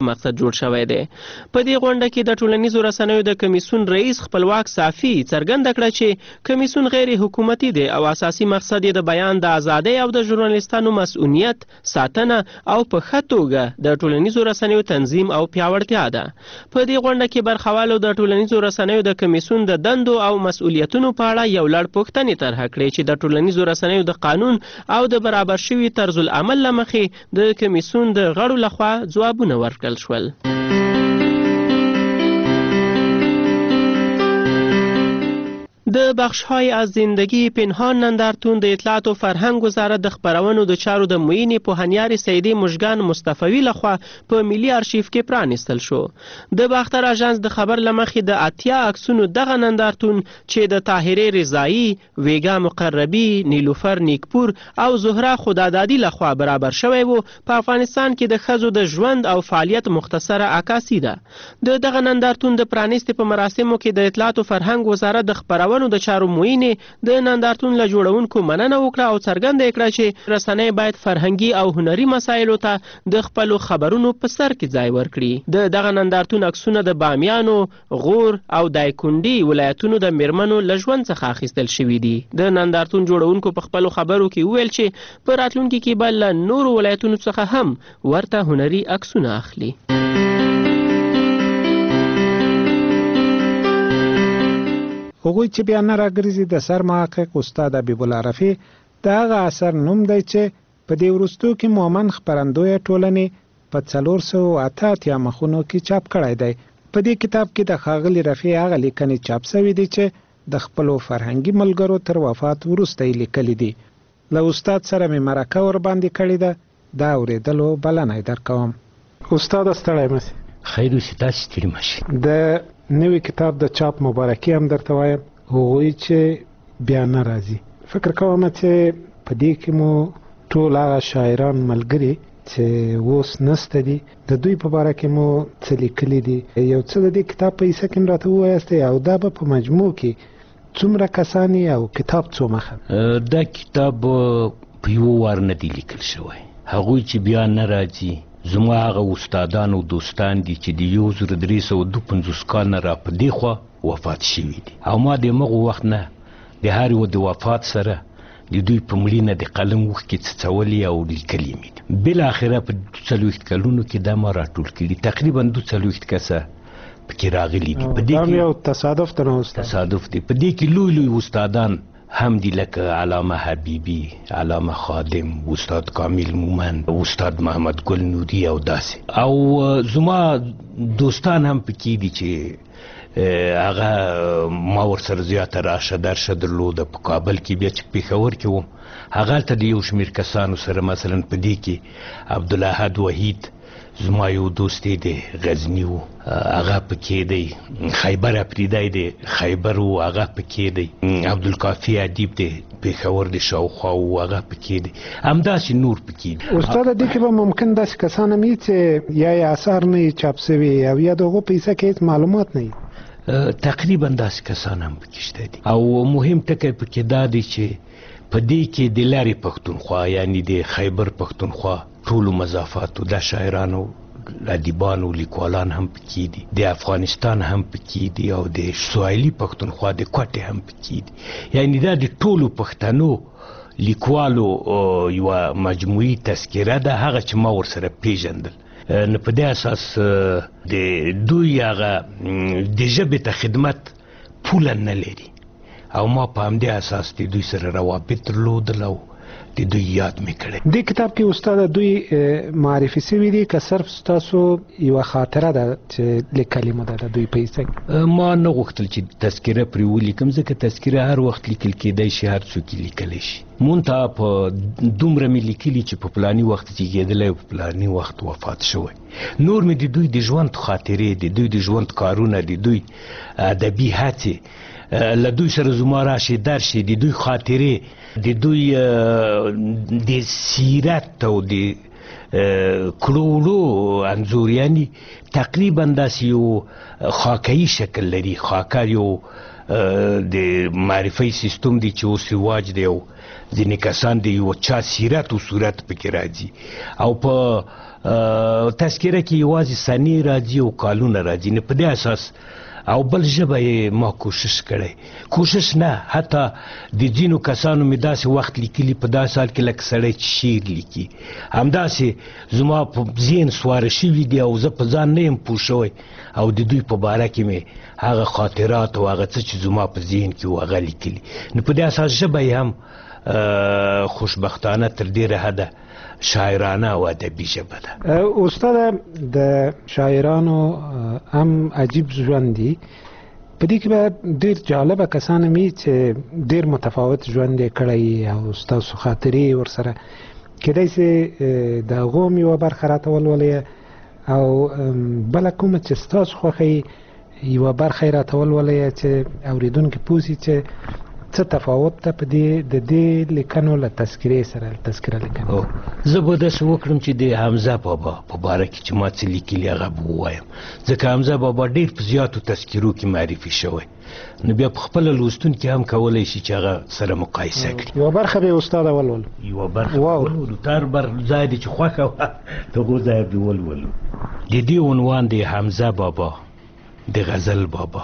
مقصد جوړ شوی دی. په دې غونډه کې د ټولنیزو رسنیو د کمیسیون رئیس خپلواک صافي څرګنده کړه چې کمیسیون غیر حکومتي دی او اساسي مقصد یې د بیان د ازادۍ او د ژورنالیستانو مسؤلیت ساتنه او په ښه توګه د ټولنیزو رسنیو تنظیم او پیاوړتیا ده. په دې غونډه کې برخوالو د ټولنیزو رسنیو د کمیسیون د دندو او مسؤلیتونو په اړه یو لړ پوښتنې طرحه کړې چې د ټولنیزو رسنیو د قانون او د برابر شوي طرز العمل له مخې د کمیسیون د غړو لخوا ځوابونه ورکړل شول. د بخش‌های از زندگی پنهان نندارتون د اطلاعات و فرهنگ وزارت د خپرونو د چارو د معین پوهنیار سیدی مژگان مصطفوی لخوا په ملي آرشیف کې پرانستل شو. د باختر اژانس د خبر لمخې د اتیا عکسونو دغه نندارتون چې د طاهره رضایی، ویگا مقربی، نیلوفر نیکپور او زهره خدادادی لخوا برابر شوی وو په افغانستان کې د ښځو د ژوند او فعالیت مختصره عکاسی ده. د دغه نندارتون د پرانستې په مراسمو کې د اطلاعات و فرهنگ وزارت د خپرونو د چارو معینې د نندارتون له جوړونکو مننه وکړه او څرګنده یې کړه چې رسنۍ باید فرهنګي او هنري مسایلو ته د خپلو خبرونو په سر کې ځای ورکړي. د دغه نندارتون عکسونه د بامیانو، غور او دایکنډي ولایتونو د میرمنو له ژوند څخه اخیستل شوي دي. د نندارتون جوړونکو په خپلو خبرو کې وویل چې په راتلونکي کې به له نورو ولایتونو څخه هم ورته هنري عکسونه اخلي. هغوی چې بیا نه راګرځي د سر محقق استاد حبیب الله رفیع د هغه اثر نوم دی چې په دې وروستو کې مومن خپرندویه ټولنې په 488 مخونو کې چاپ کړی دی. په دې کتاب کې د ښاغلي رفیع هغه لیکنې چاپ شوي دي چې د خپلو فرهنګي ملګرو تر وفات وروسته یې لیکلي دي. له استاد سره مې مرکه ورباندې کړې ده، دا اورېدلو بلنه یې درکوم. استاد ستړی مه سئ. خیر اوسې، تاسې ستړي مه شئ. د نوی کتاب د چاپ مبارکي هم درته وایم، هغوی چې بیا نه راځي. فکر کوم چې په دې کې مو ټول هغه شاعران ملګري چې اوس نسته دي د دوی په باره کې مو څه لیکلي دي. یو څه د دې کتاب په حصه کې هم راته ووایاستئ او دا به په مجموع کې څومره کسان او کتاب څو مخه؟ دا کتاب په یو وار نه دی لیکل شوی. هغوی چې بیا نه راځي زما هغه استادان او دوستان دي چې د 1352 کال نه را په دې خوا وفات شوي دي او ما د مغو وخت نه د هر یو د وفات سره د دوی په مړینه د قلم اوښ کې څڅولي او لیکلي مې دي. بالاخره په 40 کلونو کې دا ما راټول کړي، تقریبا 40 کسه پکې راغلي دي. په دې کې یو تصادف ته نه استاد تصادف دی. په دې کې لوی لوی استادان هم دي لکه علامه حبیبی، علامه خادم، استاد کامل مومن، استاد محمد گل نوری او داسې. او زما دوستان هم پکې دي چې هغه ما ورسره زیاته راشه درشه درلوده. په کابل کې بیا چې پېښور کې وم هغلته د یو شمېر کسانو سره مثلا په دې کې عبدالاحد وحید زما یو دوستی دی، غزنی و، هغه پکې دی. خیبر افریدی دی، خیبر و، هغه پکې دی. عبدالکافی ادیب دی، پېښور د شاوخوا و، هغه پکې دی. همداسې نور پکې دي. استاد دې کې به ممکن داسې کسان هم وي چې یا یې اثار نه وي چاپ شوي او یا د هغو په حصه کې هېڅ معلومات نه وي. تقریبا داسې کسان هم پکې شته دي. او مهم ټکی پکې دا دی چې په دې کې د لارې پښتونخوا یعنی د خیبر پښتونخوا ټولو مضافاتو د شاعرانو، ادیبانو، لیکوالان هم پکې دي، د افغانستان هم پکې دي او د سویلي پښتونخوا د کوټې هم پکې دي. یعنی دا د ټولو پښتنو لیکوالو یوه مجموعي تذکره ده، هغه چې ما ورسره پیژندل. نو په دې اساس د دوی هغه د ژبې ته خدمت پوله نه لري او ما په همدې اساس د دوی سره روابط درلودل او د دوی یاد مې کړی. دې کتاب کې استاد دوی معرفي شوي دي که صرف ستاسو یوه خاطره ده چې لیکلې مو ده د دوی په حصه کې؟ ما نه غوښتل چې تذکره پرې ولیکم، ځکه تذکره هر وخت لیکل کېدی شي، هر څوک یې لیکلی شي. منتها په دومره مې لیکلي چې په پلاني وخت زیږېدلی او په پلاني وخت وفات شوی. نور مې د دوی د ژوند خاطرې، د دوی د ژوند کارونه، د دوی ادبي هڅې، له دوی سره زما راشي درشي، د دوی خاطرې، د دوی د سیرت او د کړو انځوریاني تقریبا داسې یو خاکهي شکل لري. خاکه یو د معرفي سیستم دی چې اوس رواج دی او ځینې کسان د یو چا سیرت او صورت پکې راځي او په تذکره کې یوازې سنې راځي او کالونه راځي. نه په دې اساس او بل ژبه یې ما کوشش کړی، کوشش نه حتی د ځینو کسانو مې داسې وخت لیکلي په داسې حال کې لکه سړی چې شعر لیکي، همداسې زما په ذهن سواره شوي دي او زه په ځان نه یم پوه شوی او د دوی په باره کې مې هغه خاطرات او هغه څه چې زما په ذهن کې و هغه لیکلي. نو په دې اساس ژبه یې هم خوشبختانه تر ډېره حده شاعرانه او ادبي ژبه ده. استاد د شاعرانو هم عجیب ژوند دی، په دې کې به ډېر جالبه کسان هم چې ډېر متفاوت ژوند یې کړی او ستاسو خاطرې ورسره کیدای سي د هغو هم یوه برخه راته ولولئ او بله کومه چې ستاسو خوښوي یوه برخه یې راته ولولئ چې اورېدونکي پوه سي چې څه تفاوت ده په دې د دې لیکنو له تذکرې سره تذکره لیکنه. زه به داسې وکړم چې د حمزه بابا په باره کې چې ما څه لیکلي هغه به ووایم، ځکه حمزه بابا ډېر په زیاتو تذکرو کې معرفي شوی، نو بیا په خپله لوستونکي هم کولی شي چې هغه سره مقایسه کړي. یوه برخه به یې استاده ولولو. یوه برخه ولولو، تر بر ځای دی چې خوښه وه د هغو ځای به ولولو. د دې عنوان دی حمزه بابا د غزل بابا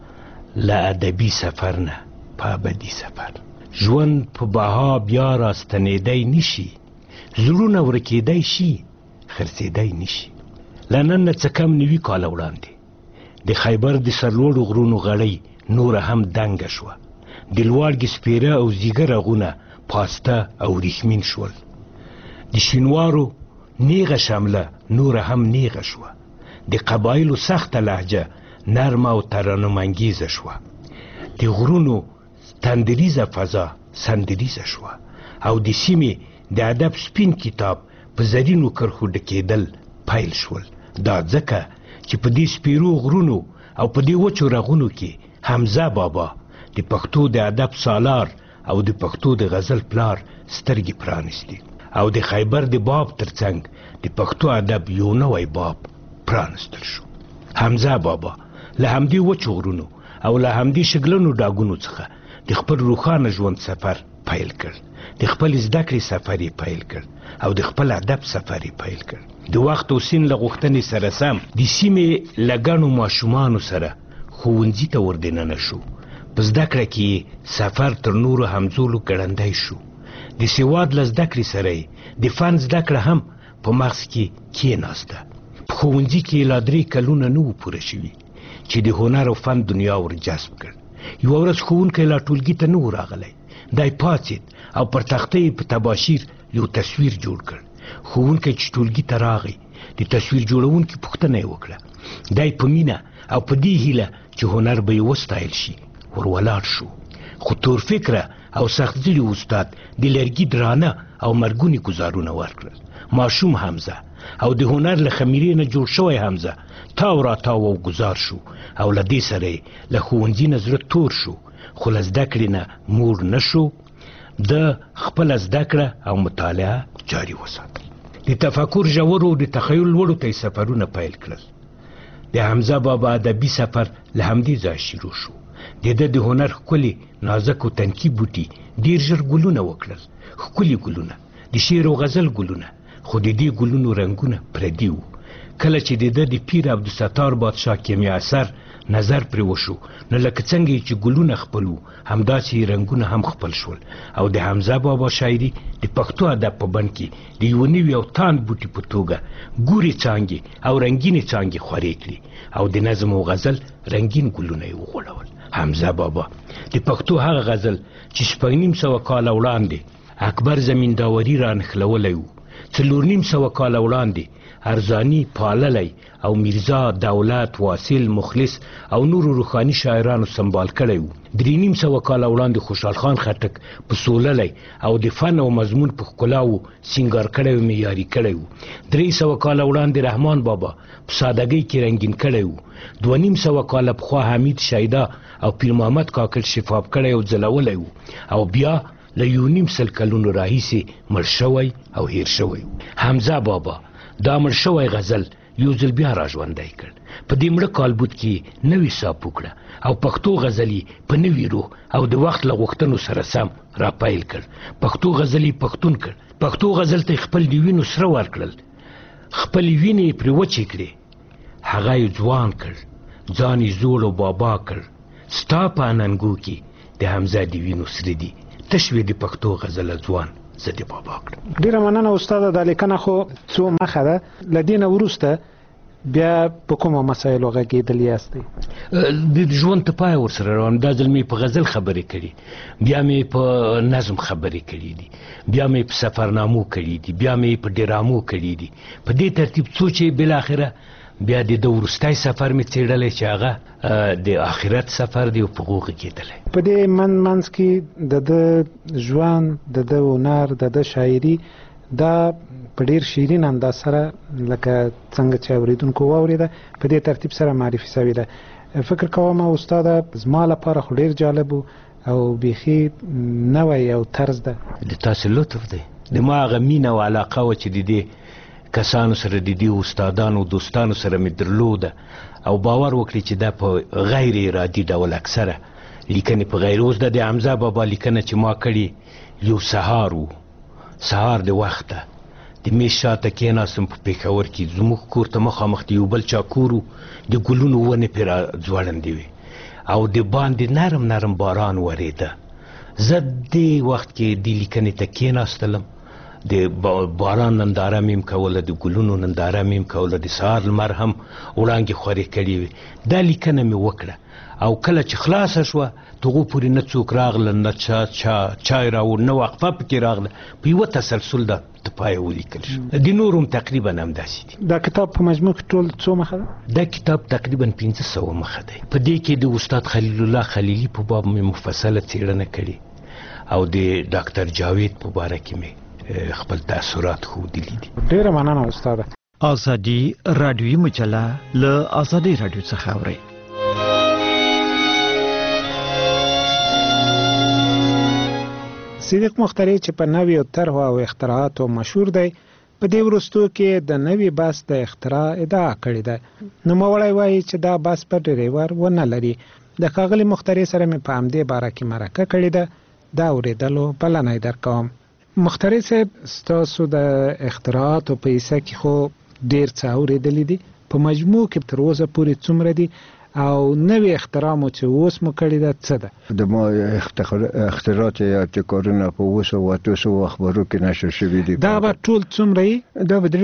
له ادبي سفر نه په ابدي سفر. ژوند په بها بیا راستنېدی نشي، زړونه ورکېدی شي خرڅېدی نشي. له نن نه څه کم 90 کاله وړاندې د خیبر د سرلوړو غرونو غړۍ نوره هم دنګه شوه، د لوړګې سپېره او زیږه رغونه پاسته او ریښمین شول، د شینوارو نیغه شمله نوره هم نیغه شوه، د قبایلو سخته لهجه نرمه او ترنمانګیزه شوه، د غرونو تندریزه فضا سندریزه شوه او د سیمې د ادب سپین کتاب په زرینو کرښو ډکېدل پیل شول. دا ځکه چې په دې سپیرو غرونو او په دې وچو رغونو کې حمزه بابا د پښتو د ادب سالار او د پښتو د غزل پلار سترګې پرانیستي او د خیبر د باب ترڅنګ د پښتو ادب یو نوی باب پرانستل شو. حمزه بابا له همدې وچو غرونو او له همدې شګلنو ډاګونو څخه د خپل روښانه ژوند سفر پیل کړ، د خپل زده کړې سفر یې پیل کړ او د خپل ادب سفر یې پیل کړ. د وخت او سین له غوښتنې سره سم د سیمې له ګڼو ماشومانو سره ښوونځي ته ور دننه شو. په زده کړه کې سفر تر نورو همزولو ګړندی شو. د سواد له زده کړې سره یې د فن زده کړه هم په مغز کې کېناسته. په ښوونځي کې لا 3 کلونه نه وو پوره شوي چې د هنر او فن دنیا ور جذب کړ. یوه ورځ ښوونکی لا ټولګي ته نه و راغلی، دی پاڅېد او پر تخته یې په تباشیر یو تصویر جوړ کړ. ښوونکی چې ټولګي ته راغی د تصویر جوړونکي پوښتنه یې وکړه. دی په مینه او په دې هیله چې هنر به یې وستایل شي ور ولاړ شو، خو تور فکره او سخت زړي استاد د لرګي درانه او مرګوني ګزارونه ورکړل. ماشوم حمزه او د هنر له خمیرې نه جوړ شوی حمزه تاو را تاو او گذار شو او له دې سره یې له ښوونځي نه زړه تور شو، خو له زده کړې نه موړ نه شو. د خپله زده کړه او مطالعه جاري وساتل. د تفکر ژورو او د تخیل لوړو ته یې سفرونه پیل کړل. د حمزه بابا ادبي سفر له همدې ځایه شروع شو. د ده د هنر ښکلي نازک او تنکي بوټي ډېر ژر ګلونه وکړل، ښکلي ګلونه، د شعر او غزل ګلونه، خو د دې ګلونو رنګونه پردي وو. کله چې د ده د پیر عبدالستار بادشاه کیمیا اثر نظر پرې وشو، نو لکه څنګه چې ګلونه خپل وو همداسې رنګونه هم خپل شول او د حمزه بابا شاعري د پښتو ادب په بڼ کې د یوه نوي او تاند بوټي په توګه ګورې څانګې او رنګینې څانګې خورې کړي او د نظم او غزل رنګین ګلونه یې وغوړول. حمزه بابا د پښتو هغه غزل چې 950 کاله وړاندې اکبر زمینداوري را نښلولی و، 450 کاله وړاندې ارزانی پاللی او میرزا دولت واصل مخلص او نورو روحاني شاعرانو سنبال کړی و. 350 کاله وړاندې خوشحال خان خټک په سوللی او د فن او مضمون په ښکلاو سینګار کړی و، معیاري کړی و. 300 کاله وړاندې رحمان بابا په سادګۍ کې رنګین کړی و. 250 کاله پخوا حمید شیدا او پیر محمد کاکړ شفاف کړی او ځلولی و. او بیا له 1.5 کلونو راهیسې مړ شوی او هیر شوی. حمزه بابا دا مړ شوی غزل یو ځل بیا را ژوندی کړ. په دې مړه کالبوت کې نوې ساه وکړه او پښتو غزلي په نوې روح او د وخت له غوښتنو سره سم را پیل کړ. پښتو غزلي پښتون کړ. پښتو غزل ته خپل د وینو سره ورکړل، خپل وینې پرې وچې کړې، هغه یې ځوان کړ، ځان یې زوړ او بابا کړ. ستا په اننګو کې د حمزه د وینو سره دي، تشوې د پښتو غزله ځوان زه د بابا کړم. ډیره مننه استاده. دا لیکنه خو څو مخه ده، له دې نه وروسته بیا په کومو مسایلو غږېدلي یاستئ؟ د ژوند ته پای ورسره روان. دا ځل مې په غزل خبرې کړي، بیا مې په نظم خبرې کړي دي، بیا مې په سفرنامو کړي دي، بیا مې په ډرامو کړي دي. په دې ترتیب څو چې بالاخره بیا د وروستی سفر مې څېړلی چې هغه د آخرت سفر دی او په هغو غږېدلی. په دې منځ کې د ده ژوند، د ده هنر، د ده شاعري دا په ډیر شیرین انداز سره لکه څنګه چې اوریدونکو واورېده په دې ترتیب سره معرفي شوې ده. فکر کوم استاده زما لپاره خو ډیر جالب او بیخي نوی او طرز ده. د تاسو لطف دی. د ما هغه مینه او علاقه وه چې د دې کسانو سره د دې استادانو دوستانو سره مې درلوده او باور وکړي چې دا په غیر ارادي ډول اکثره لیکنې په غیر. اوس د حمزه بابا لیکنه چې ما کړي یو سهار و، سهار د وخته د میز شاته کېناستم په پېښور کې، زموږ کور ته مخامخ د یو بل چا کور و، د ګلونو ونې پرې را ځوړندې وې او د باندې نرم نرم باران ورېده. زه دې وخت کې دې لیکنې ته کېناستلم، د باران ننداره مې هم کوله، د ګلونو ننداره مې هم کوله، د سهار لمر هم وړانګې خورې کړې وې. دا لیکنه مې وکړه او کله چې خلاصه شوه تغو پورې نه څوک راغله، نه چای راوړ، نه وقفه پکې راغله، په یوه تسلسل دا د پایه ولیکل شو. د نورو هم تقریبا همداسې دي. دا کتاب په مجموع کې ټول څو مخه ده؟ دا کتاب تقریبا 500 مخه دی. په دې کې د استاد خلیل الله خلیلي په باب مې مفصله څېړنه کړې او د ډاکټر جاوید په باره کې مې خپل تاثرات ښودلي دي. ډیره مننه استاده. ازادي رادیویي مجله له ازادي رادیو څخه اورئ. صدیق مخترع چې په نویو طرحو او اختراعاتو مشهور دی، په دې وروستو کې د نوي بس د اختراع ادعا کړې ده. نوموړی وایي چې دا بس په ډریور ونه لري. د ښاغلي مخترع سره مې په همدې باره کې مرکه کړې ده، دا اورېدلو بلنه یې درکوم. مخترع صاحب، ستاسو د اختراعاتو په حصه کې خو ډېر څه اورېدلي دي، په مجموع کې تر اوسه پورې څومره دي او نوې اختراع مو چې اوس مو کړې ده څه ده؟ د ما اختراعات یا ابتکارونه په 200 اخبارو کې نشر شوي دي. دا به ټول څومره یي؟ دا به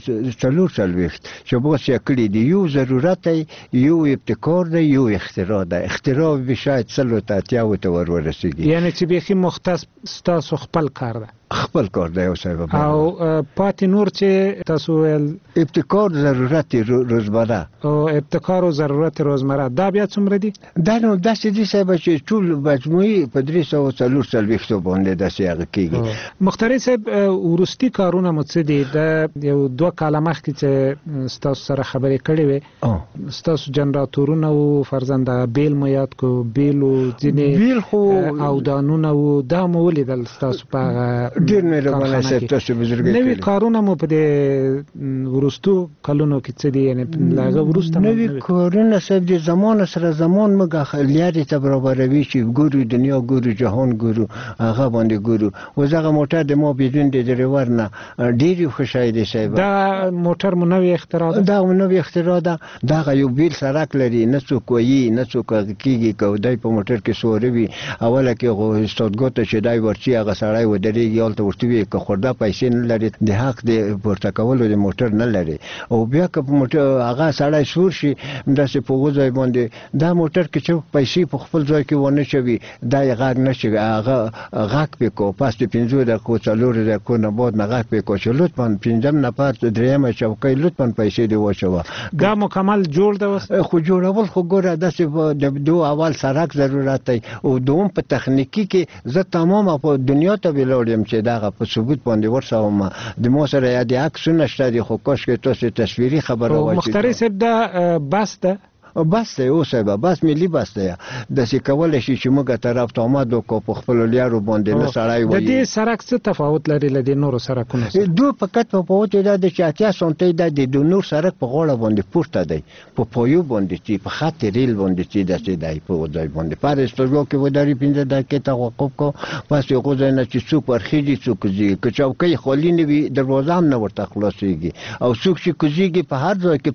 340 چې بس یې کړي دي. یو ضرورت دی، یو ابتکار دی، یو اختراع ده. اختراع به شاید 180 ته ورسیږي. یعنی چې بیخي مختص ستاسو خپل کار ده؟ خپل کار دی او صاحب. او پاتې نور چې تاسو ویل ابتکار ضرورت روزمره او ابتکار او ضرورت روزمره، دا بیا څومره دي؟ دا نو داسې دي صاحب چې ټول مجموعي په 340 باندې داسې هغه کېږي. مخترع صاحب، وروستي کارونه مو څه دي؟ د یو 2 کاله مخکې چې ستاسو سره خبرې کړې وې، ستاسو جنراتورونه و، فرزنده بیل مو یاد کو، بیل و ځینې او دانونه و، دا مو ولیدل ستاسو په ډیر مهربانه صاحب، تاسو بزرګي. نوې کارونه مو په دې وروستو کلونو کې څه دي؟ یعنی لاغه وروسته نوې کارونه صاحب د زمان سره زمان موږ لیارې ته برابروي چې ګورو دنیا، ګورو جهان، ګورو هغه باندې ګورو. اوس هغه موټر د ما بدون د ډریور نه ډېر خوشای دي صاحب. دا موټر مو نوې اختراع ده؟ دا نوې اختراع ده. دا یو بیل سرک لري، نه څوک وایي نه څوک کېږي. کودای په موټر کې سوروي اوله کې غو استادګوت چې دای ورچی هغه سړی ودرېږي ته ورته وي که خورده پیسې نه لري، د حق د پورته کولو د موټر نه لري، او بیا که په موټر هغه سړی سور شي داسې په هغو ځای باندې دا موټر کې چې پیسې په خپل ځای کې ونه شوي، دا یې غږ نه شي، هغه غږ پې کو پس د 5 دقیقو 4 دقیقو نه بعد نه غږ پې کو چې لطفا 5 نفر 3 چوکۍ لطفا پیسې دې واچوه. دا مکمل جوړ ده؟ خو جوړول خو ګوره داسې د دو اول سرک ضرورت دی او دوم په تخنیکي کې زه تمام په دنیا ته ولاړ یم چې دغه په ثبوت باندې ورسوم. د مو سره یا د عکسونه شته دي، خو کاش کې تاسو تصویري خبره وایي. مخترع صاحب دا بس ده؟ بس دی اوسه به بس ملي بس دی د څه کول شي چې موږ طرف ته آمد کو په خپل لیارو باندې نه سړای وي د دې سړک څه تفاوت لري له دې نورو سړکونو سره دوه فقط په پوهه ده د 80 سنټي د نور سړک په غوړه باندې پورته دی په پویو باندې چې په خط ریل باندې چې د دی په ځای باندې پارستو کې وداري 15 دقیقې توقف کو پس یو ځای نه چې څوک ورخیږي څوک زی که چوکۍ خالی نه وي دروازه هم نه ورته خلاصيږي او څوک چې کوزيږي په هر ځای کې